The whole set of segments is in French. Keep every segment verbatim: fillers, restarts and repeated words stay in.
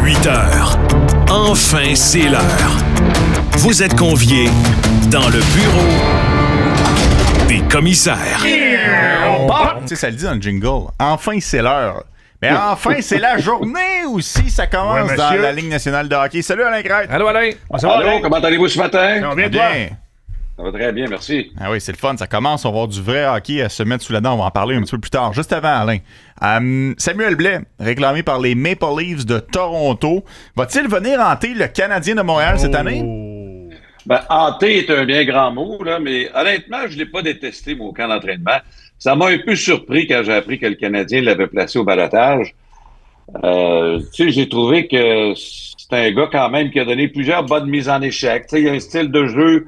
huit heures. Enfin, c'est l'heure. Vous êtes conviés dans le bureau des commissaires. Tu sais, ça le dit dans le jingle. Enfin, c'est l'heure. Mais enfin, c'est la journée aussi. Ça commence ouais, dans la Ligue nationale de hockey. Salut Alain Crête. Allô, Alain. Ça va, Allô, Alain? comment allez-vous ce matin? Ça va bien, Bien. toi? Ça va très bien, merci. Ah oui, c'est le fun. Ça commence. On va avoir du vrai hockey à se mettre sous la dent. On va en parler un petit peu plus tard. Juste avant, Alain. Um, Samuel Blais, réclamé par les Maple Leafs de Toronto. Va-t-il venir hanter le Canadien de Montréal cette année? Ben, hanter est un bien grand mot, là, mais honnêtement, je ne l'ai pas détesté, mon camp d'entraînement. Ça m'a un peu surpris quand j'ai appris que le Canadien l'avait placé au ballottage. Euh, tu sais, j'ai trouvé que c'est un gars quand même qui a donné plusieurs bonnes mises en échec. Tu sais, il y a un style de jeu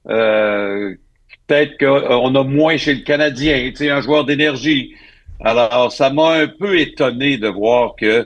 euh, peut-être qu'on a moins chez le Canadien. Tu sais, un joueur d'énergie. Alors, ça m'a un peu étonné de voir que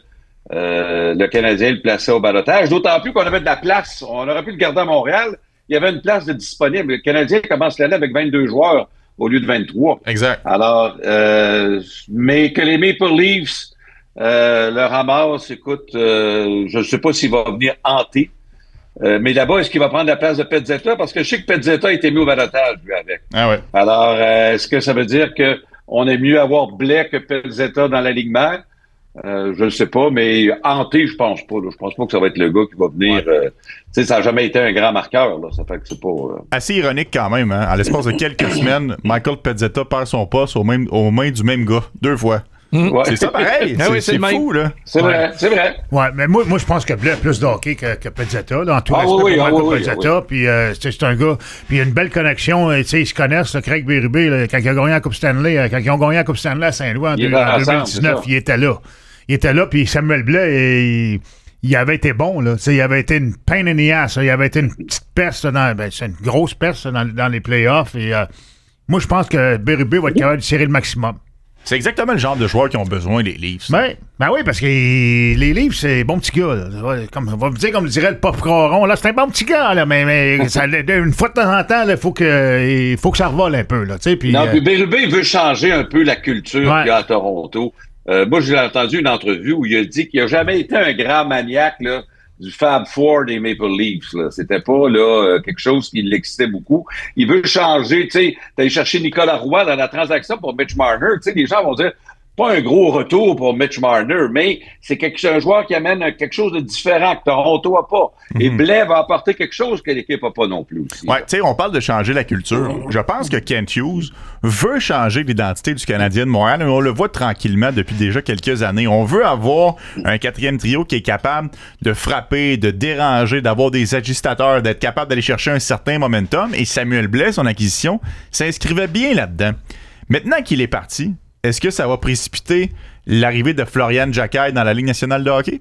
euh, le Canadien le plaçait au ballottage. D'autant plus qu'on avait de la place. On aurait pu le garder à Montréal. Il y avait une place de disponible. Le Canadien commence l'année avec vingt-deux joueurs au lieu de vingt-trois. Exact. Alors, euh, mais que les Maple Leafs euh, le ramassent, écoute, euh, je ne sais pas s'il va venir hanter. Euh, mais là-bas, est-ce qu'il va prendre la place de Pezzetta? Parce que je sais que Pezzetta a été mis au ballottage, lui, avec. Ah ouais. Alors, euh, est-ce que ça veut dire qu'on est mieux avoir Blais que Pezzetta dans l'alignement? Euh, je ne sais pas, mais hanté, je pense pas. Là. Je pense pas que ça va être le gars qui va venir. Ouais. Euh, tu sais, ça n'a jamais été un grand marqueur. Là. Ça fait que c'est pas. Euh... Assez ironique quand même, hein? À l'espace de quelques semaines, Michael Pezzetta perd son poste aux, mêmes, aux mains du même gars. Deux fois. Mmh. Ouais. C'est ça pareil. Ah c'est oui, c'est c'est le fou, là. C'est Ouais. vrai, c'est vrai. Ouais, mais moi, moi je pense que Blais a plus de hockey que, que Pezzetta, là, en tout Ah respect oui, pour ah Michael oui, Pezzetta. oui. Puis euh, c'est, c'est un gars, puis il y a une belle connexion. Tu sais, ils se connaissent, là, Craig Berube, là, quand il a gagné la Coupe Stanley, euh, quand ils ont gagné la Coupe Stanley à Saint-Louis en, Il deux, est en ensemble, deux mille dix-neuf, c'est ça. il était là. Il était là, puis Samuel Blais, il, il avait été bon, là. Tu sais, il avait été une pain in the ass, là. Il avait été une petite perce, là, dans, ben, c'est une grosse perce là, dans, dans les playoffs. Et euh, moi, je pense que Berube va être capable de tirer le maximum. C'est exactement le genre de joueurs qui ont besoin, les Leafs. Ben, ben oui, parce que les Leafs, c'est un bon petit gars. Là. Ouais, Comme, on va me dire, comme dirait le pop Caron, là, c'est un bon petit gars, là, mais, mais ça, une fois de temps en temps, il faut que, il faut que ça revole un peu. Là, puis, Non, euh, puis Berube veut changer un peu la culture Ouais. qu'il y a à Toronto. Euh, moi, j'ai entendu une entrevue où il a dit qu'il n'a jamais été un grand maniaque là, du Fab Four des Maple Leafs. Là. C'était pas là euh, quelque chose qui l'excitait beaucoup. Il veut changer, tu sais, d'aller chercher Nicolas Roy dans la transaction pour Mitch Marner. Tu sais, les gens vont dire, pas un gros retour pour Mitch Marner, mais c'est quelque, un joueur qui amène quelque chose de différent que Toronto n'a pas. Et Blais va apporter quelque chose que l'équipe n'a pas non plus aussi. Ouais, tu sais, on parle de changer la culture. Je pense que Kent Hughes veut changer l'identité du Canadien de Montréal, mais on le voit tranquillement depuis déjà quelques années. On veut avoir un quatrième trio qui est capable de frapper, de déranger, d'avoir des agitateurs, d'être capable d'aller chercher un certain momentum. Et Samuel Blais, son acquisition, s'inscrivait bien là-dedans. Maintenant qu'il est parti, est-ce que ça va précipiter l'arrivée de Florian Jacquet dans la Ligue nationale de hockey?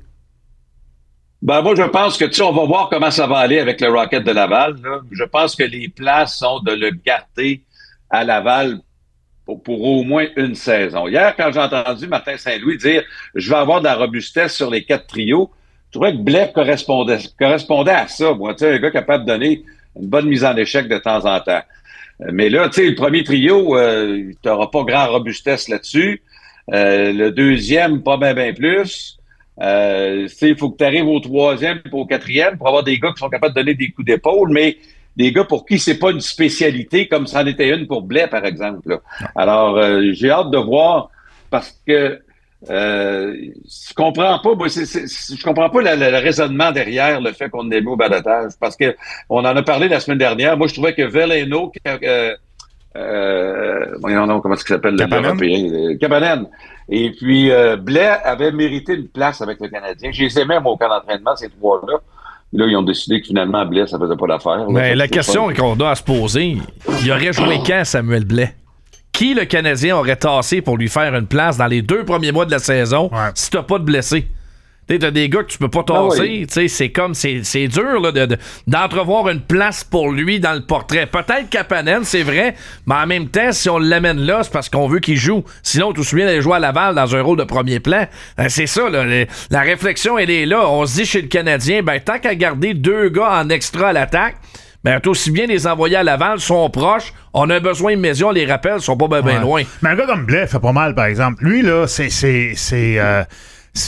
Ben moi, je pense que, tu sais, on va voir comment ça va aller avec le Rocket de Laval. Là. Je pense que les plans sont de le garder à Laval pour, pour au moins une saison. Hier, quand j'ai entendu Martin Saint-Louis dire « Je vais avoir de la robustesse sur les quatre trios », je trouvais que Blais correspondait, correspondait à ça. Moi, tu sais, un gars capable de donner une bonne mise en échec de temps en temps. Mais là, tu sais, le premier trio, euh, tu n'auras pas grand robustesse là-dessus. Euh, le deuxième, pas bien, bien plus. Euh, il faut que tu arrives au troisième et au quatrième pour avoir des gars qui sont capables de donner des coups d'épaule, mais des gars pour qui c'est pas une spécialité comme c'en était une pour Blais, par exemple. Là. Alors, euh, j'ai hâte de voir parce que euh, je comprends pas, moi, c'est, c'est, je comprends pas le, le, le raisonnement derrière le fait qu'on ait mis au balotage parce que on en a parlé la semaine dernière. Moi, je trouvais que Veleno, euh, euh, voyons donc, comment est-ce qu'il s'appelle Kapanen. l'Européen? Kapanen. Et puis, euh, Blais avait mérité une place avec le Canadien. J'ai les aimé à mon camp d'entraînement, ces trois-là. Là, ils ont décidé que finalement, Blais, ça faisait pas l'affaire. Mais là, la ça, question pas... qu'on a à se poser, il aurait joué quand, Samuel Blais? Qui le Canadien aurait tassé pour lui faire une place dans les deux premiers mois de la saison Ouais. si t'as pas de blessés? Tu t'as des gars que tu peux pas tasser. Ah oui. T'sais, c'est comme, c'est, c'est dur là, de, de, d'entrevoir une place pour lui dans le portrait. Peut-être Kapanen, c'est vrai, mais en même temps, si on l'amène là, c'est parce qu'on veut qu'il joue. Sinon, tout se souvient d'aller jouer à Laval dans un rôle de premier plan. Euh, c'est ça, là, les, la réflexion, elle est là. On se dit chez le Canadien, ben tant qu'à garder deux gars en extra à l'attaque, ben, aussi bien les envoyer à Laval, sont proches, on a besoin immédiat, on les rappelle, ils sont pas bien ben ouais. loin. Mais un gars comme Blais fait pas mal, par exemple. Lui, là, c'est. c'est, c'est, euh, c'est tu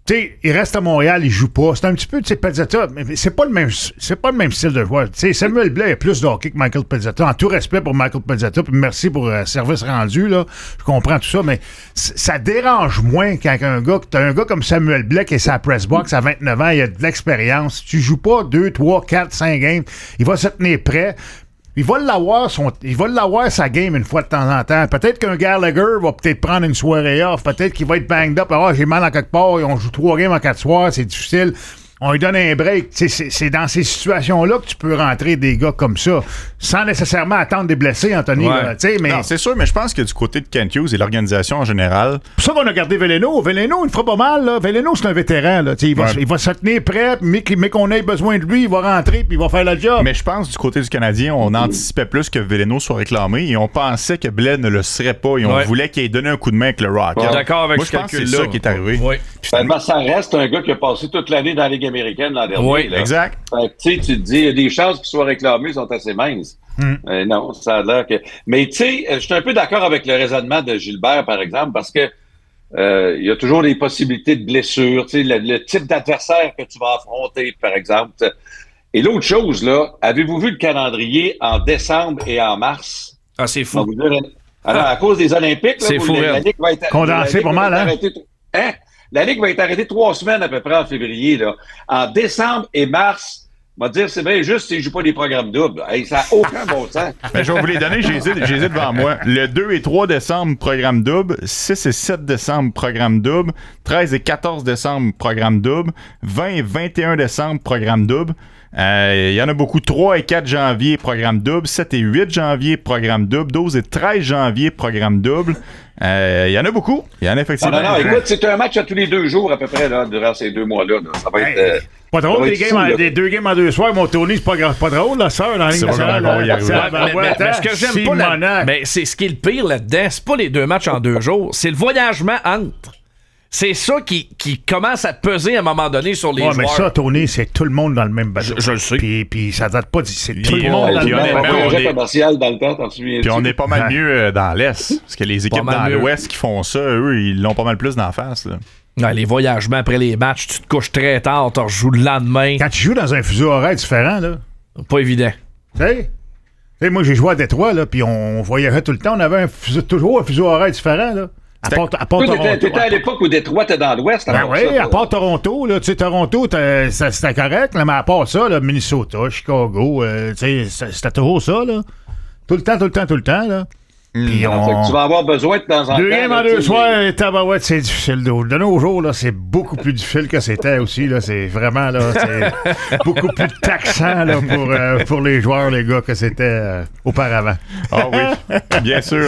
tu sais, il reste à Montréal, il joue pas. C'est un petit peu, tu sais, Pezzetta, mais c'est pas le même, c'est pas le même style de joueur. Tu sais, Samuel Blais a plus de hockey que Michael Pezzetta. En tout respect pour Michael Pezzetta, puis merci pour le euh, service rendu, là. Je comprends tout ça, mais c- ça dérange moins quand un gars, t'as un gars comme Samuel Blais qui est sa press box à vingt-neuf ans, il a de l'expérience. Tu joues pas deux, trois, quatre, cinq games, il va se tenir prêt. Il va l'avoir, son, il va l'avoir sa game une fois de temps en temps. Peut-être qu'un Gallagher va peut-être prendre une soirée off. Peut-être qu'il va être banged up. Ah, j'ai mal en quelque part. On joue trois games en quatre soirs. C'est difficile. On lui donne un break. C'est, c'est dans ces situations-là que tu peux rentrer des gars comme ça, sans nécessairement attendre des blessés, Anthony. Ouais. Là, mais... Non, c'est sûr, mais je pense que du côté de Kent Hughes et l'organisation en général... C'est pour ça qu'on a gardé Veleno. Veleno, il le fera pas mal. Là. Veleno, c'est un vétéran. Là. Il, va, Ouais. il va se tenir prêt, mais, mais qu'on ait besoin de lui, il va rentrer puis il va faire le job. Mais je pense du côté du Canadien, on anticipait plus que Veleno soit réclamé et on pensait que Blais ne le serait pas et on Ouais. voulait qu'il ait donné un coup de main avec le Rocket. Ouais. D'accord avec Moi, ce je pense que c'est calcul-là. ça qui est arrivé. Oui. Ben, ça reste un gars qui a passé toute l'année dans la Ligue américaine l'an derniné. Oui, là. Exact. Fait que, tu sais, tu te dis, il y a des chances qu'il soit réclamé, sont assez minces. Mm. Euh, non, ça a l'air que... Mais tu sais, je suis un peu d'accord avec le raisonnement de Gilbert, par exemple, parce que euh, il y a toujours des possibilités de blessures, tu sais, le, le type d'adversaire que tu vas affronter, par exemple. Et l'autre chose, là, avez-vous vu le calendrier en décembre et en mars? Ah, c'est On va fou. vous dire, alors, à cause des Olympiques, là, C'est où fou, la, la elle. Ligue va être... Condensé la Ligue pas mal, va être hein? arrêtée- hein? La Ligue va être arrêtée trois semaines à peu près en février, là. En décembre et mars, on va dire, c'est bien juste s'ils ne jouent pas des programmes doubles. Hey, ça n'a aucun bon sens. Mais je vais vous les donner, j'ai les ai- j'ai les ai devant moi. Le deux et trois décembre, programme double. six et sept décembre, programme double. treize et quatorze décembre, programme double. vingt et vingt et un décembre, programme double. Euh, Il y en a beaucoup. trois et quatre janvier, programme double. sept et huit janvier, programme double. douze et treize janvier, programme double. Euh, Il y en a beaucoup. Il y en a Non, effectivement. non, non, écoute, c'est un match à tous les deux jours à peu près là, durant ces deux mois-là. là. Ça va être... Hey, euh, Pas ça drôle, va des, être games fou, en- là. des deux games en deux soirs, mon Tony, c'est pas, gra- pas drôle, là, ça, dans la ligne C'est nationale. vraiment qu'on y arrive. là. Mais, Ben, mais- ouais, mais attends, ce que j'aime pas là, Simonac. mais c'est ce qui est le pire là-dedans, c'est pas les deux matchs en deux jours, c'est le voyagement entre. C'est ça qui, qui commence à peser à un moment donné sur les Ouais, joueurs. mais ça, Tony, c'est tout le monde dans le même bateau. Je- je le sais. Puis, puis ça date pas, d- c'est tout Puis le on- monde dans puis le on même est- Un bateau. on projet est- commercial dans le temps, t'en souviens-tu? Puis on est pas mal mieux euh, dans l'Est. Parce que les équipes mal dans mieux. l'Ouest qui font ça, eux, ils l'ont pas mal plus d'en face. Là. Ouais, les voyagements après les matchs, tu te couches très tard, tu rejoues le lendemain. Quand tu joues dans un fuseau horaire différent, là, Pas évident. tu sais, tu sais, moi, j'ai joué à Détroit, là, puis on voyageait tout le temps. On avait un fuseau- toujours un fuseau horaire différent, là. À part, à part Toi, Toronto. t'étais, t'étais à l'époque où Détroit était dans l'Ouest. Ben alors oui, ça, à part Toronto, là, tu sais, Toronto, t'as- ça- c'était correct, là, mais à part ça, là, Minnesota, Chicago, euh, tu sais, c'était c'était toujours ça, là. Tout le temps, tout le temps, tout le temps, là. Puis Fait que on... tu vas avoir besoin de temps en temps. Deux games là, en tu deux sais, soirs, tabarouette, c'est difficile. De, de nos jours, là, c'est beaucoup plus difficile que c'était aussi. Là, c'est vraiment là, c'est beaucoup plus taxant là, pour, euh, pour les joueurs, les gars, que c'était euh, auparavant. Ah oui, bien sûr.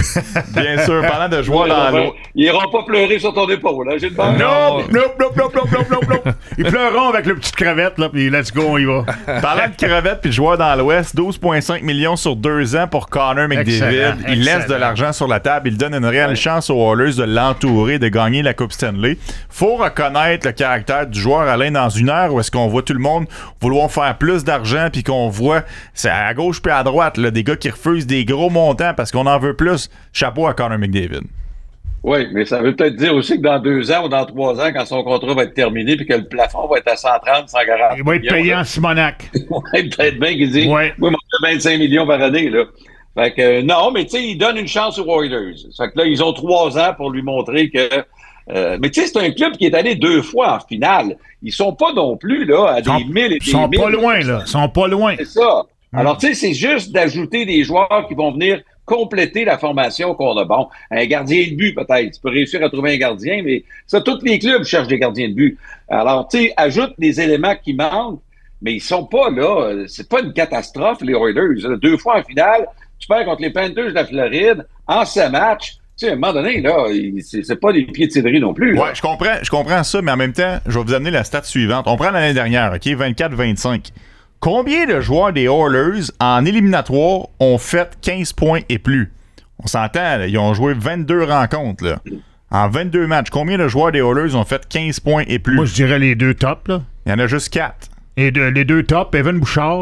Bien sûr. Parlant de joueurs Ils dans iront l'eau. pas- Ils iront pas pleurer sur ton épaule, hein, Gilbert? Non, non, non, non, non, non, non, non. Ils pleureront avec le petit crevette, là, puis let's go, on y va. Parlant de crevettes puis de joueurs dans l'Ouest, douze virgule cinq millions sur deux ans pour Connor McDavid. Excellent, Il laisse excellent. de l'argent sur la table. Il donne une réelle chance aux Oilers de l'entourer, de gagner la Coupe Stanley. Faut reconnaître le caractère du joueur, Alain, dans une heure où est-ce qu'on voit tout le monde vouloir faire plus d'argent puis qu'on voit, c'est à gauche puis à droite, là, des gars qui refusent des gros montants parce qu'on en veut plus. Chapeau à Connor McDavid. Oui, mais ça veut peut-être dire aussi que dans deux ans ou dans trois ans, quand son contrat va être terminé puis que le plafond va être à cent trente, cent quarante. Il va être payé en Simonac. Ouais, peut-être bien qu'il dit, Ouais. moi, moi, j'ai vingt-cinq millions par année, là. Fait que, euh, non, mais tu sais, il donne une chance aux Oilers. Fait que là, ils ont trois ans pour lui montrer que, euh, mais tu sais, c'est un club qui est allé deux fois en finale. Ils sont pas non plus, là, à Ils sont, des mille et des ils sont mille. pas loin, là. Ils sont pas loin. C'est ça. Alors, tu sais, c'est juste d'ajouter des joueurs qui vont venir compléter la formation qu'on a. Bon, un gardien de but, peut-être. Tu peux réussir à trouver un gardien, mais ça, tous les clubs cherchent des gardiens de but. Alors, tu sais, ajoute des éléments qui manquent, mais ils sont pas là. C'est pas une catastrophe, les Oilers. Deux fois en finale, tu perds contre les Panthers de la Floride en ce match. Tu sais, à un moment donné, là, il- c'est c'est pas des pieds de cidrerie non plus. là. Ouais, je comprends, je comprends ça, mais en même temps, je vais vous amener la stat suivante. On prend l'année dernière, OK, vingt-quatre vingt-cinq. Combien de joueurs des Oilers en éliminatoire ont fait quinze points et plus? On s'entend, là, ils ont joué vingt-deux rencontres, là. En vingt-deux matchs, combien de joueurs des Oilers ont fait quinze points et plus? Moi, je dirais les deux tops, là. Il y en a juste quatre. Et de- les deux tops, Evan Bouchard,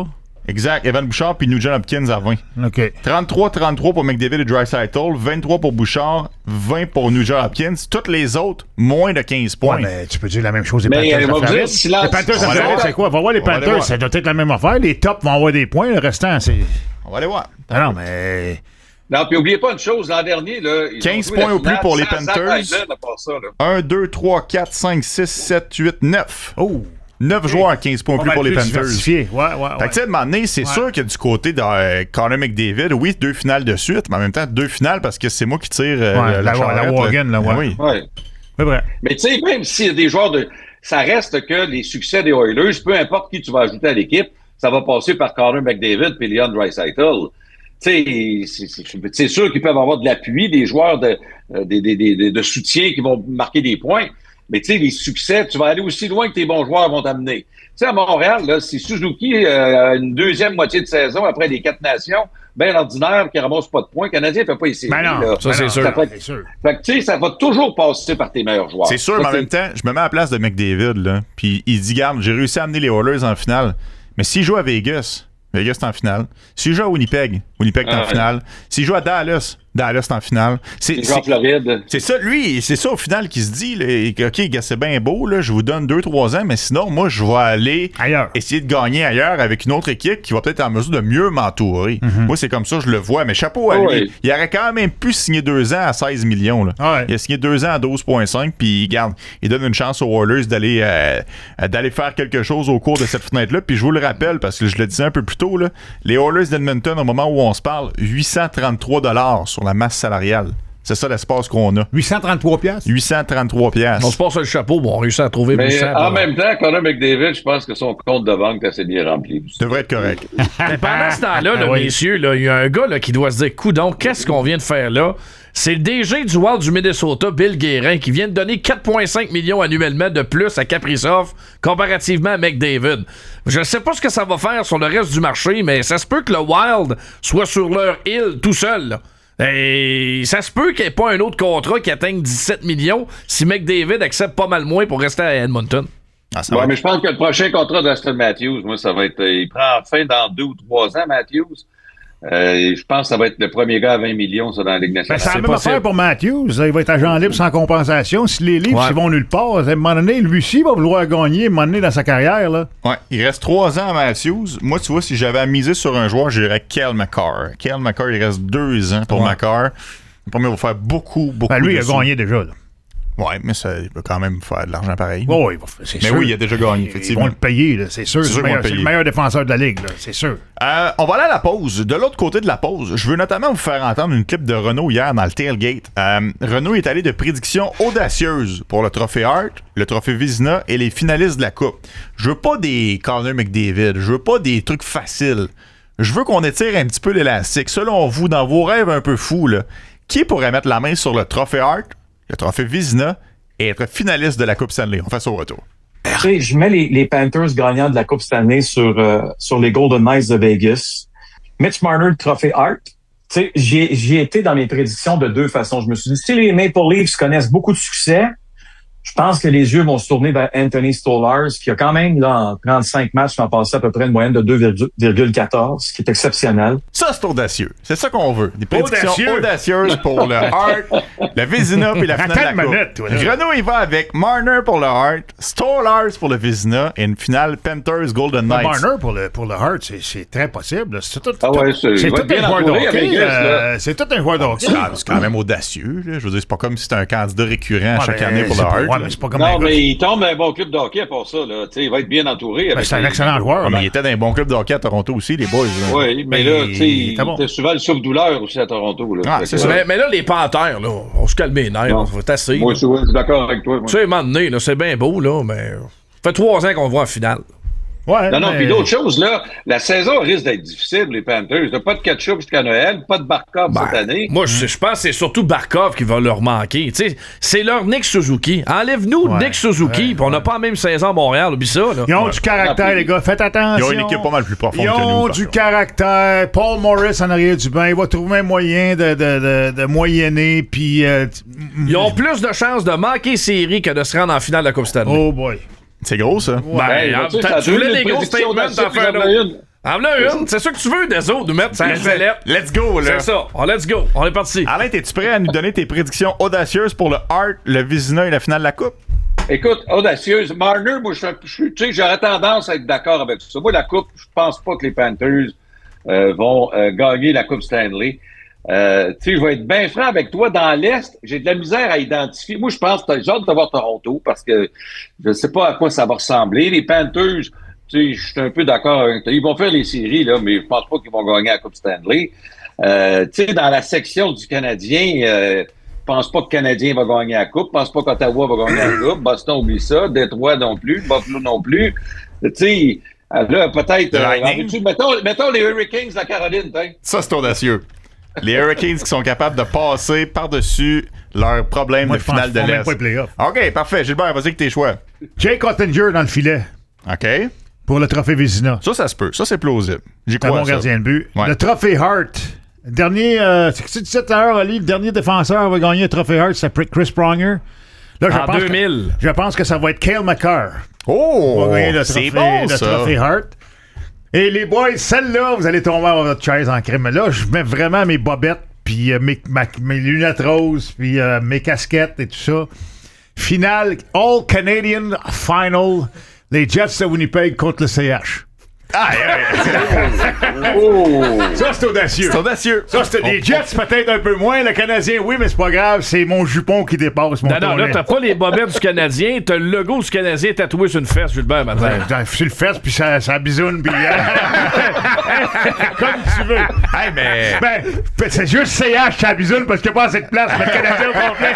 Exact. Evan Bouchard puis Nugent Hopkins à vingt. OK. trente-trois trente-trois pour McDavid et Draisaitl, vingt-trois pour Bouchard, vingt pour Nugent Hopkins. Toutes les autres, moins de quinze points. Ouais, mais tu peux dire la même chose des Mais, Panthers. euh, à va Floride. dire, silence. Les Panthers, ça On va fait aller c'est quoi? Va voir les On va aller Panthers, voir. ça doit être la même affaire. Les tops vont avoir des points, le restant, c'est. On va aller voir. Ah non, mais. Non, puis oubliez pas une chose, l'an dernier, là, ils quinze ont joué points la au plus finale pour les sans Zach Panthers. Hyman à part ça, là. un, deux, trois, quatre, cinq, six, sept, huit, neuf. Oh! neuf joueurs à quinze points au plus pour les Panthers. Diversifié. Ouais, ouais, Fait que, ouais. tu sais, à un moment donné, c'est Ouais. sûr que du côté de euh, Connor McDavid, oui, deux finales de suite, mais en même temps, deux finales parce que c'est moi qui tire euh, Ouais, la, la- charrette, la Wagon, là, ouais. Ah oui. Ouais. C'est vrai. Mais tu sais, même s'il y a des joueurs de... Ça reste que les succès des Oilers, peu importe qui tu vas ajouter à l'équipe, ça va passer par Connor McDavid et Leon Draisaitl. Tu sais, c'est- c'est c'est sûr qu'ils peuvent avoir de l'appui, des joueurs de, euh, des, des, des, de soutien qui vont marquer des points. Mais tu sais, les succès, tu vas aller aussi loin que tes bons joueurs vont t'amener. Tu sais, à Montréal, là, si Suzuki euh, a une deuxième moitié de saison après les quatre nations, bien ordinaire, qui ramasse pas de points, le Canadien fait pas ici. Ben non, là. ça, c'est ben sûr. non, Ça fait- c'est sûr. Fait que tu sais, ça va toujours passer par tes meilleurs joueurs. C'est sûr, Ça, mais en c'est- même temps, je me mets à la place de McDavid, là. Puis il dit, garde, j'ai réussi à amener les Oilers en finale. Mais s'il joue à Vegas, Vegas est en finale. S'il joue à Winnipeg, Winnipeg est Ah en ouais. finale. S'il joue à Dallas, Dallas est en finale. C'est, Les joueurs en c'est, Floride. c'est ça, lui, c'est ça au final qui se dit, là, et que, OK, gars, c'est bien beau, là, je vous donne deux trois ans, mais sinon, moi, je vais aller Ailleurs. essayer de gagner ailleurs avec une autre équipe qui va peut-être être en mesure de mieux m'entourer. Moi, c'est comme ça, je le vois. Mais chapeau à Oh lui. oui. Il aurait quand même pu signer deux ans à seize millions. Là. Ouais. Il a signé deux ans à douze virgule cinq, puis garde, il donne une chance aux Oilers d'aller, euh, d'aller faire quelque chose au cours de cette fenêtre-là. Puis je vous le rappelle, parce que je le disais un peu plus tôt, là, les Oilers d'Edmonton, au moment où on se parle, huit cent trente-trois dollars sur la masse salariale. C'est ça l'espace qu'on a. huit cent trente-trois piastres. huit cent trente-trois piastres. On se passe le chapeau, bon, on réussit à trouver Mais huit cents, en bon. même temps, Connor McDavid, je pense que son compte de banque est assez bien rempli. Devrait être correct. Mais pendant ce temps-là, là, Ah oui. messieurs, là, il y a un gars là, qui doit se dire, coudon, qu'est-ce qu'on vient de faire là? C'est le D G du Wild du Minnesota, Bill Guérin, qui vient de donner quatre virgule cinq millions annuellement de plus à Kaprizov comparativement à McDavid. Je ne sais pas ce que ça va faire sur le reste du marché, mais ça se peut que le Wild soit sur leur île tout seul, là. Et ça se peut qu'il n'y ait pas un autre contrat qui atteigne dix-sept millions si McDavid accepte pas mal moins pour rester à Edmonton. Ah, ça Ouais, va être- mais je pense que le prochain contrat d'Aston Matthews, moi, ça va être. euh, il prend fin dans deux ou trois ans, Matthews. Euh, je pense que ça va être le premier gars à vingt millions, ça, dans la Ligue Ben, nationale. c'est la c'est même possible. affaire pour Matthews. Il va être agent libre sans compensation. Si les livres Ouais. s'ils vont nulle part, à un moment donné, lui aussi va vouloir gagner à un moment donné dans sa carrière. Là. Ouais, il reste trois ans à Matthews. Moi, tu vois, si j'avais à miser sur un joueur, j'irais Kel McCarr. Kel McCarr, il reste deux ans pour Ouais. McCarr. Le premier va faire beaucoup, beaucoup Ben, lui, il de a sous. gagné déjà. Là. Ouais, mais ça, il va quand même faire de l'argent pareil. Oh, il va- c'est mais sûr. oui, il a déjà gagné, Ils effectivement. vont le payer, là, c'est sûr. C'est C'est sûr le, qu'ils vont meilleur- le c'est le payer. meilleur défenseur de la Ligue, là, c'est sûr. Euh, on va aller à la pause. De l'autre côté de la pause, je veux notamment vous faire entendre une clip de Renault hier dans le tailgate. Euh, Renault est allé de prédictions audacieuses pour le trophée Hart, le trophée Vizina et les finalistes de la Coupe. Je veux pas des Connor McDavid, je veux pas des trucs faciles. Je veux qu'on étire un petit peu l'élastique. Selon vous, dans vos rêves un peu fous, là, qui pourrait mettre la main sur le trophée Hart, le trophée Vizina et être finaliste de la Coupe Stanley? On fait ça au retour. Tu sais, je mets les, les Panthers gagnants de la Coupe cette année sur, euh, sur les Golden Knights de Vegas. Mitch Marner, le trophée Hart. Tu sais, j'y ai- j'y ai été dans mes prédictions de deux façons. Je me suis dit, si les Maple Leafs connaissent beaucoup de succès, je pense que les yeux vont se tourner vers Anthony Stolarz, qui a quand même, là, en trente-cinq matchs, en passé à peu près une moyenne de deux virgule quatorze, ce qui est exceptionnel. Ça, c'est audacieux. C'est ça qu'on veut. Des prédictions Audacieux. audacieuses pour le Hart, la Vizina et la finale de la Attends une Coupe. minute, toi, là. Renault, il va avec Marner pour le Hart, Stolarz pour le Vizina et une finale Panthers Golden Knights. Marner pour le, pour le Hart, c'est, c'est très possible. là. C'est tout, Ah ouais, c'est- c'est il va tout être bien un joueur de entouré à hockey. Vegas, euh, là. c'est tout un joueur de hockey. Ah, c'est quand même audacieux. Là. Je veux dire, c'est pas comme si c'était un candidat récurrent Ouais, chaque mais année pour c'est le pas- Hart. ouais, là. mais c'est pas comme un Non, gars. mais il tombe dans un bon club de hockey pour ça. Là. Tu sais, il va être bien entouré. Ben, avec c'est un les- excellent joueur. Ouais, mais ben. il était dans un bon club de hockey à Toronto aussi, les boys. là. Oui, mais Ben, là, tu sais, il il était bon. était souvent le souffle-douleur aussi à Toronto. Là. Ah, Fait c'est que, ça. Mais, mais là, les Panthers, là, on se calme les nerfs, Non. là, c'est assez. Moi, là. je suis ouais, je suis d'accord avec toi. moi. Tu sais, à un moment donné, là, c'est bien beau, là, mais ça fait trois ans qu'on voit en finale. Ouais, Non, non, mais- puis l'autre chose, là, la saison risque d'être difficile, les Panthers. T'as pas de ketchup jusqu'à Noël, pas de Barkov Ben, cette année. Moi, je, je pense que c'est surtout Barkov qui va leur manquer. Tu sais, c'est leur Nick Suzuki. Enlève-nous Ouais, Nick Suzuki, ouais, puis on n'a ouais. pas la même saison à Montréal. Oublie ça, là. Ils ont Ouais. du caractère, les gars. Faites attention. Ils ont une équipe pas mal plus profonde Ils que nous. ont par du contre. caractère. Paul Morris en arrière du bain. Il va trouver un moyen de, de, de, de moyenner. Puis. euh, t- Ils ont plus de chances de manquer série que de se rendre en finale de la Coupe Stanley. Oh boy. C'est gros, ça. Ben, Hey, ah, tu sais, t'as- ça a tu duré voulais une des gros prédiction statements, d'assez, t'en fais un j'en ai autre. une. En voilà une. C'est ça que tu veux, des autres, nous mettre ça sellette. Let's go, là. C'est ça. On let's go. On est parti. Alain, es-tu prêt à nous donner tes prédictions audacieuses pour le Hart, le Vizina et la finale de la Coupe? Écoute, audacieuse. Marner, moi, je, je, tu sais, j'aurais tendance à être d'accord avec ça. Moi, la Coupe, je pense pas que les Panthers euh, vont euh, gagner la Coupe Stanley. Euh, tu sais, je vais être bien franc avec toi. Dans l'Est, j'ai de la misère à identifier. Moi, je pense que j'ai hâte de voir Toronto parce que je ne sais pas à quoi ça va ressembler. Les Panthers, tu sais, je suis un peu d'accord avec toi. Ils vont faire les séries, là, mais je pense pas qu'ils vont gagner la Coupe Stanley. Euh, tu sais, dans la section du Canadien, euh, je pense pas que le Canadien va gagner la Coupe. Je pense pas qu'Ottawa va gagner la Coupe. Boston, oublie ça. Détroit non plus. Buffalo non plus. Tu sais, là, peut-être... Euh, mettons, mettons les Hurricanes de la Caroline, t'in. Ça, c'est audacieux. Les Hurricanes qui sont capables de passer par-dessus leurs problèmes Moi, de je pense finale de qu'ils font même l'Est. pas les playoffs. OK, parfait. Gilbert, vas-y avec tes choix. Jake Ottinger dans le filet OK. pour le trophée Vizina. Ça, ça se peut. Ça, c'est plausible. J'y C'est un crois, bon ça. gardien de but. Ouais. Le trophée Hart. Dernier, euh, c'est dix-sept heures, Ali, le dernier défenseur va gagner le trophée Hart, c'est Chris Pronger. Là, je En pense deux mille. Que, je pense que ça va être Cale Makar. Oh! Va gagner le C'est trophée, bon, le ça. trophée Hart. Et les boys, celle-là, vous allez tomber à votre chaise en crème. Mais là, je mets vraiment mes bobettes, puis euh, mes, ma- mes lunettes roses, puis euh, mes casquettes et tout ça. Finale, All Canadian Final, les Jets de Winnipeg contre le C H. Ah, Ça, c'est audacieux. c'est audacieux. Ça, c'était les Jets, peut-être un peu moins. Le Canadien, oui, mais c'est pas grave. C'est mon jupon qui dépasse mon Non, non, là, tournet. t'as pas les bobettes du Canadien, t'as le logo du Canadien tatoué sur une fesse, Gilbert, matin. Ouais, sur le fesse, puis ça, ça bisoune, puis... Comme tu veux. Hey, mais... Ben, c'est juste C H, ça bisoune, parce qu'il n'y a pas assez de place. Mais le Canadien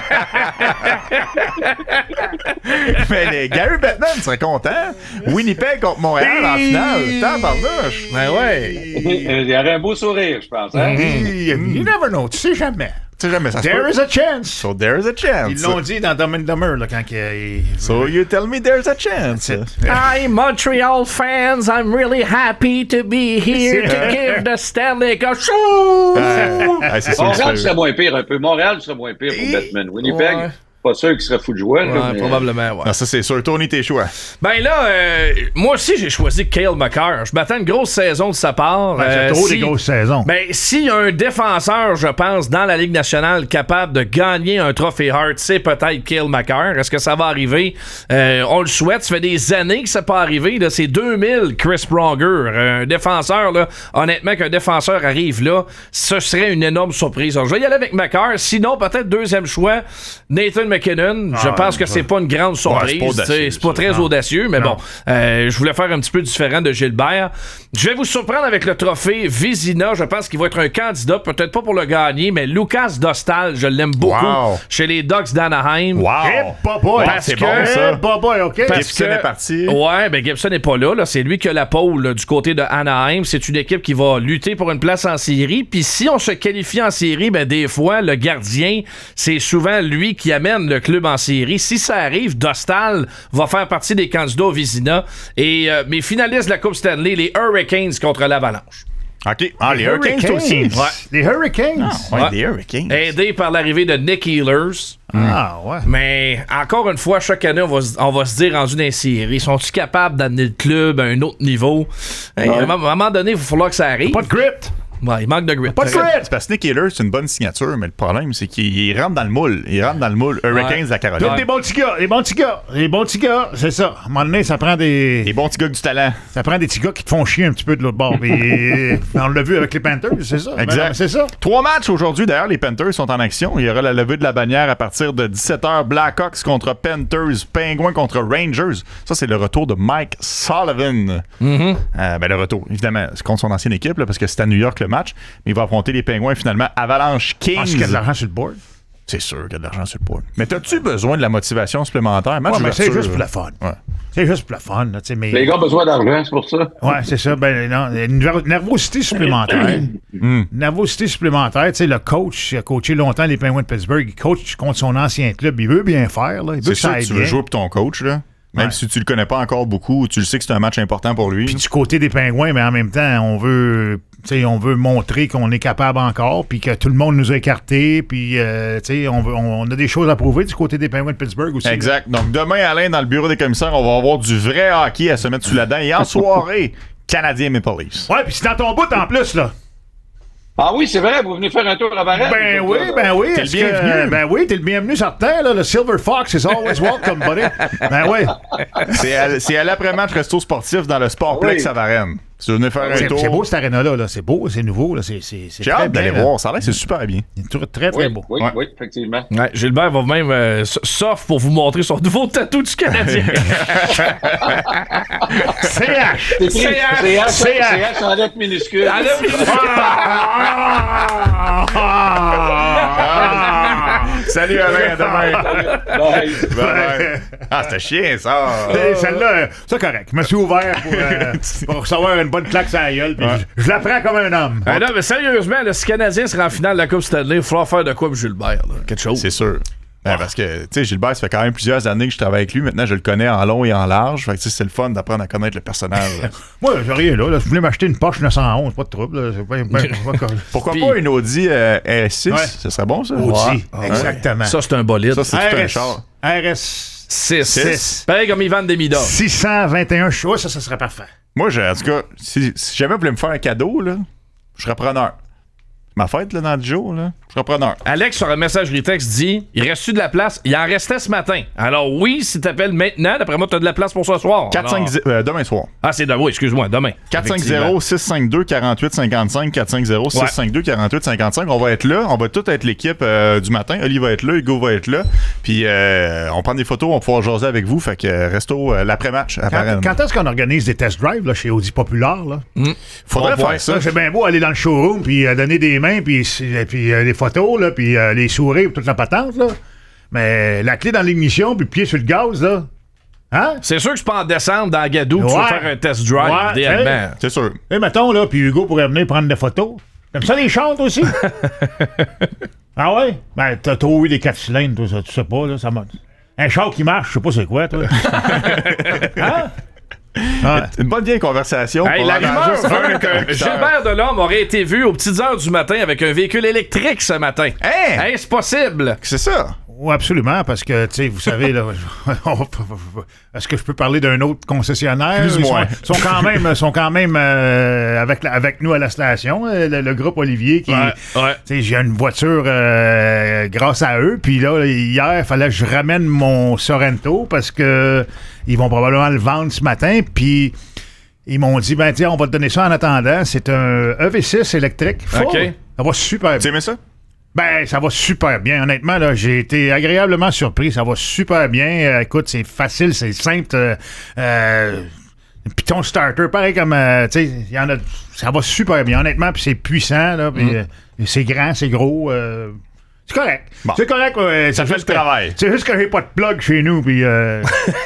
au complet. mais les Gary Bettman serait content. Winnipeg contre Montréal en finale. Tabarnouche. Ben ouais. Il y aurait un beau sourire, je pense. Hein? You never know, tu sais jamais. Tu sais jamais, ça se There peut. is a chance. So there's a chance. Ils l'ont dit dans Dumb and Dumber, là, quand il... So you tell me there's a chance. Hi, Montreal fans. I'm really happy to be here to give the Stanley Cup. Ah, c'est sûr que Montréal c'est- serait moins pire un peu. Montréal serait moins pire pour Batman. Winnipeg, Ouais. pas sûr qu'il serait fou de jouer. là, Ouais, mais- probablement, ouais. Non, ça, c'est sûr. Tony, tes choix. Ben là, euh, moi aussi, j'ai choisi Cale Makar. Je m'attends à une grosse saison de sa part. Ben, c'est Euh, trop si- des grosses saisons. Ben, s'il y a un défenseur, je pense, dans la Ligue nationale capable de gagner un trophée Hart, c'est peut-être Cale Makar. Est-ce que ça va arriver? Euh, on le souhaite. Ça fait des années que ça n'est pas arrivé. Là. C'est deux mille, Chris Pronger. Un défenseur, là, honnêtement, qu'un défenseur arrive là, ce serait une énorme surprise. Alors, je vais y aller avec Makar. Sinon, peut-être deuxième choix, Nathan McKinnon. Je Ah, pense que c'est pas une grande surprise. c'est pas audacieux, t'sais, c'est pas ça. très Non. audacieux, mais Non. bon. Euh, je voulais faire un petit peu différent de Gilbert. Je vais vous surprendre avec le trophée Vizina. Je pense qu'il va être un candidat, peut-être pas pour le gagner, mais Lucas Dostal, je l'aime beaucoup Wow. chez les Ducks d'Anaheim. Wow. Eh, pas boy. Parce c'est que- bon, ça. Eh, pas boy, OK? Parce Gibson que- est parti. Ouais, ben Gibson n'est pas là, là. C'est lui qui a la pôle là, du côté de Anaheim. C'est une équipe qui va lutter pour une place en série. Puis si on se qualifie en série, ben des fois, le gardien, c'est souvent lui qui amène le club en série. Si ça arrive, Dostal va faire partie des candidats au Vizina. Et euh, mes finalistes de la Coupe Stanley, les Hurricanes contre l'Avalanche. OK. Ah, les Hurricanes aussi. Ouais. Les Hurricanes. Ouais, Ouais. les Hurricanes. Aidé par l'arrivée de Nick Ehlers. Ah, ouais. Mais encore une fois, chaque année, on va, se- on va se dire rendu dans les séries, sont-ils capables d'amener le club à un autre niveau? Hey, à un moment donné, il va falloir que ça arrive. Pas de grit. Ouais, il manque de grit. Pas de C'est grit. parce que Nick Ehlers, c'est une bonne signature, mais le problème, c'est qu'il il rentre dans le moule. Il rentre dans le moule. Hurricanes Ouais. de la Caroline. Tous des bons petits gars, des bons petits gars, des bons petits gars, c'est ça. À un moment donné, ça prend des, Les bons petits gars du talent. ça prend des petits gars qui te font chier un petit peu de l'autre bord. Puis, on l'a vu avec les Panthers, c'est ça. Ben, Exact. c'est ça. Trois matchs aujourd'hui. D'ailleurs, les Panthers sont en action. Il y aura la levée de la bannière à partir de dix-sept heures. Blackhawks contre Panthers. Penguins contre Rangers. Ça, c'est le retour de Mike Sullivan. Mm-hmm. Euh, ben, le retour, évidemment, c'est contre son ancienne équipe, là, parce que c'est à New York le match. Mais il va affronter les Penguins, finalement. Avalanche Kings. Pense qu'il y a de l'argent sur le board. C'est sûr qu'il y a de l'argent sur le board. Mais as-tu besoin de la motivation supplémentaire? Match Ouais, mais c'est d'ouverture, juste pour là. le fun. Ouais. C'est juste pour le fun, là, tu sais, mais... Les gars ont besoin d'argent, c'est pour ça. Ouais, c'est ça. Ben, non, une ver- nervosité supplémentaire. Mm. Nervosité supplémentaire. Tu sais, le coach, il a coaché longtemps les Penguins de Pittsburgh. Il coach contre son ancien club. Il veut bien faire, là. Il veut C'est que sûr ça que aille tu veux bien. jouer pour ton coach, là. Même Ouais. si tu le connais pas encore beaucoup, tu le sais que c'est un match important pour lui. Puis du côté des Pingouins, mais en même temps, on veut, tu sais, on veut montrer qu'on est capable encore, puis que tout le monde nous a écartés, puis euh, tu sais, on, veut- on a des choses à prouver du côté des Penguins de Pittsburgh aussi. Exact. Donc demain, Alain, dans le bureau des commissaires, on va avoir du vrai hockey à se mettre sous la dent. Et en soirée, Canadien Maple Leafs. Ouais, puis c'est dans ton bout en plus, là. Ah oui, c'est vrai, vous venez faire un tour à Varennes. Ben oui, ben oui. T'es le est-ce bienvenu. que- Ben oui, t'es le bienvenu certain, là. Le Silver Fox is always welcome, buddy. Ben oui. C'est à, c'est à l'après-match resto sportif dans le Sportplex Oui. à Varennes. Si vous venez faire un C'est tour. c'est beau, cette arena-là. Là. C'est beau, c'est nouveau. Là. C'est, c'est, c'est J'ai très hâte d'aller bien, là. voir. Ça a l'air que c'est super bien. C'est très, très, très Oui, beau. oui, Ouais. oui, effectivement. Ouais, Gilbert va même euh, s- sauf pour vous montrer son nouveau tatou du Canadien. C H. C'est écrit C H. C H C H. C H en lettres minuscules. Ah, là, Ah! Salut Alain, à demain. Bye. Bye bye. Ah, c'était chien, ça. Hey, celle-là, euh, c'est correct. Je me suis ouvert pour, euh, pour recevoir une bonne claque sur la gueule. Puis je, je la prends comme un homme. Ah, non, mais sérieusement, le si le Canadien sera en finale de la Coupe Stanley, il va falloir faire de quoi pour Gilbert. Là. Quelque chose. C'est sûr. Ben, parce que, tu sais, Gilbert, ça fait quand même plusieurs années que je travaille avec lui. Maintenant, je le connais en long et en large. Fait que, tu sais, c'est le fun d'apprendre à connaître le personnage. Moi, j'ai rien là, là. Si vous voulez m'acheter une Porsche neuf cent onze, pas de trouble. Là. C'est pas, ben, pas correct. Pourquoi Puis- pas une Audi euh, R S six? Ouais. Ce serait bon, ça? Audi, Ouais. exactement. Ça, c'est un bolide. Ça, c'est tout un R S, char. R S six. Six. Pareil comme Ivan Demidov. six cent vingt et un choix, ça, ça serait parfait. Moi, je- en tout cas, si, si jamais vous voulez me faire un cadeau, là, je serais preneur. Ma fête, là, dans dix jours, là, je serais preneur. Alex, sur un messagerie texte, dit il reste-tu de la place? Il en restait ce matin. Alors, oui, si t'appelles maintenant, d'après moi, t'as de la place pour ce soir. quatre Alors- cinq zéro euh, demain soir. Ah, c'est demain. Oui, excuse-moi, demain. quatre cinq Effectivement. zéro six cinq deux quarante-huit cinquante-cinq quatre cinq zéro six cinq deux quarante-huit cinquante-cinq. On va être là. On va tout être l'équipe euh, du matin. Oli va être là. Hugo va être là. Puis euh, on prend des photos. On va pouvoir jaser avec vous. Fait que euh, resto euh, l'après-match à Quand, Varennes. quand est-ce qu'on organise des test drives là, chez Audi Populaire? Là? Faudrait Bon point. faire ça. Ça, c'est bien beau aller dans le showroom puis euh, donner des mains puis, puis euh, les photos là, puis euh, les sourires puis toute la patente. Là. Mais la clé dans l'ignition puis le pied sur le gaz, là. Hein? C'est sûr que je peux en descendre dans Gadou, tu vas Ouais. faire un test drive, Ouais, idéalement. C'est sûr. Et mettons, là, puis Hugo pourrait venir prendre des photos. T'aimes ça les chars, toi aussi? Ah ouais? Ben, t'as trop eu des quatre cylindres, toi, ça, tu sais pas, là, ça m'a... Un char qui marche, je sais pas c'est quoi, toi. Hein? Ouais. Une bonne vieille conversation. Hey, pour la arranger rumeur ça. veut que Gilbert Delorme aurait été vu aux petites heures du matin avec un véhicule électrique ce matin. Hein? Hey, c'est possible. C'est ça. Oui, absolument, parce que, tu sais, vous savez, là, on va- est-ce que je peux parler d'un autre concessionnaire? Plus ou Ils sont- moins. sont quand même, sont quand même euh, avec, la- avec nous à la station, euh, le, le groupe Olivier, qui, Ouais, ouais. tu sais, j'ai une voiture euh, grâce à eux, puis là, hier, il fallait que je ramène mon Sorento, parce que ils vont probablement le vendre ce matin, puis ils m'ont dit, ben, tiens, on va te donner ça en attendant. C'est un E V six électrique. Full. OK. Ça va super Tu bien. aimais ça? Ben, ça va super bien. Honnêtement, là, j'ai été agréablement surpris. Ça va super bien. Euh, écoute, c'est facile, c'est simple. Euh, euh, Python starter, pareil comme, euh, tu sais, il y en a. Ça va super bien, honnêtement. Puis c'est puissant, là. Puis euh, c'est grand, c'est gros. euh, c'est correct. Bon. C'est correct. ouais, Ça c'est fait juste le que- travail. C'est juste que j'ai pas de plug chez nous. Puis. Euh,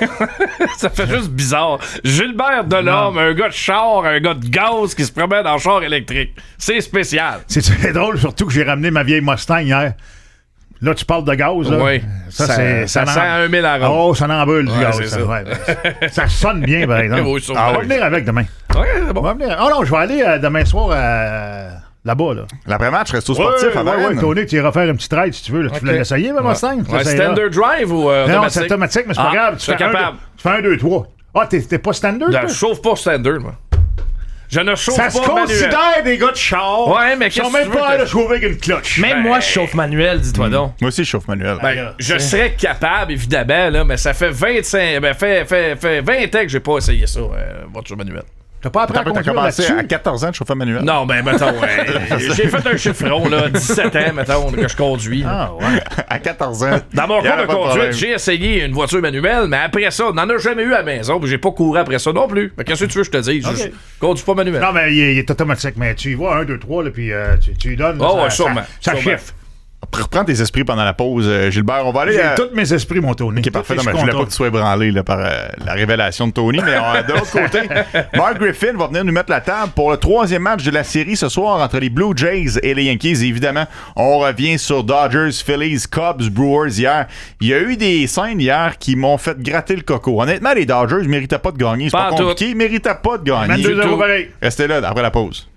Ça fait juste bizarre. Gilbert Delorme, un gars de char, un gars de gaz qui se promène en char électrique. C'est spécial. c'est très drôle, surtout que j'ai ramené ma vieille Mustang hier. Là, tu parles de gaz, là. Oui. Ça, Ça- c'est. ça en- sent un mille à rond. Oh, ça n'embule du Ouais, gaz. c'est Ça, ça. ouais. Ça sonne bien, par exemple. Oui, sûrement. Ah, on va venir avec demain. Ouais, c'est bon. On va venir. Oh non, je vais aller euh, demain soir à- là-bas, là. L'après-match, resto sportif ouais, à ouais, ouais, Varennes. Tony, tu iras faire une petite ride si tu veux. là. Tu voulais l'essayer, ma Mustang? Tu Ouais, l'essayeras. standard drive ou euh, Non, automatique? c'est automatique, mais c'est pas Ah, grave. Tu je suis fais, un, capable. deux- tu fais un, deux, trois. Ah, t'es, t'es pas standard, Non, toi? je chauffe pas standard, moi. Je ne chauffe Ça pas se manuel. considère des gars de char. Ouais, mais Ils sont qu'est-ce que même tu veux pas que- à chauffer avec une clutch. Même moi, je chauffe manuel, dis-toi donc. Moi aussi, je chauffe manuel. Ben, là, je c'est- serais capable, évidemment, là, mais ça fait vingt-cinq, ben, fait, fait, fait vingt ans que j'ai pas essayé ça, euh, voiture manuelle. T'as pas appris à T'as t'as conduire commencé là-dessus? à quatorze ans de chauffer manuel. Non, ben, mettons, ouais, j'ai fait un chiffron, là, dix-sept ans, mettons, que je conduis. là. Ah, ouais. À quatorze ans. Dans mon Il y en cours a de pas de conduite, problème. j'ai essayé une voiture manuelle, mais après ça, on n'en a jamais eu à la maison, puis j'ai pas couru après ça non plus. Mais qu'est-ce que tu veux que je te dise? Ok. Je conduis pas manuel. Non, mais il est, il est automatique. Mais tu y vas, un, deux, trois, là, puis euh, tu, tu lui donnes. là, Oh, ouais, ça, sûrement, Ça, ça sûrement. chiffre. Reprends tes esprits pendant la pause, euh, Gilbert. On va aller. J'ai à- tous mes esprits, mon Tony. Ok, parfait. Tous, Non, mais je je voulais suis pas que tu sois ébranlé là, par euh, la révélation de Tony. Mais euh, de l'autre côté, Mark Griffin va venir nous mettre la table pour le troisième match de la série ce soir entre les Blue Jays et les Yankees. Et évidemment, on revient sur Dodgers, Phillies, Cubs, Brewers hier. Il y a eu des scènes hier qui m'ont fait gratter le coco. Honnêtement, les Dodgers ne méritaient pas de gagner. C'est Pas pas en compliqué. Ils ne méritaient pas de gagner. vingt-deux zéro tout. pareil. Restez là après la pause.